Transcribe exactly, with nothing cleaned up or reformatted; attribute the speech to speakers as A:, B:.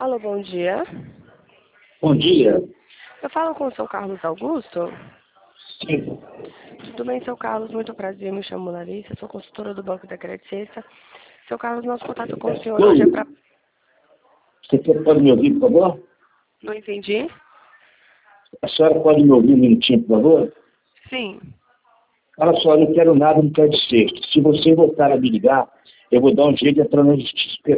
A: Alô, bom dia.
B: Bom dia.
A: Eu falo com o seu Carlos Augusto?
B: Sim.
A: Tudo bem, seu Carlos? Muito prazer, me chamo Larissa, sou consultora do Banco da Credicência. Seu Carlos, nosso contato com o senhor hoje é para...
B: Você pode me ouvir, por favor?
A: Não entendi?
B: A senhora pode me ouvir um minutinho, por favor?
A: Sim.
B: Olha só, eu não quero nada no Credicência. Se você voltar a me ligar, eu vou dar um jeito de entrar na justiça.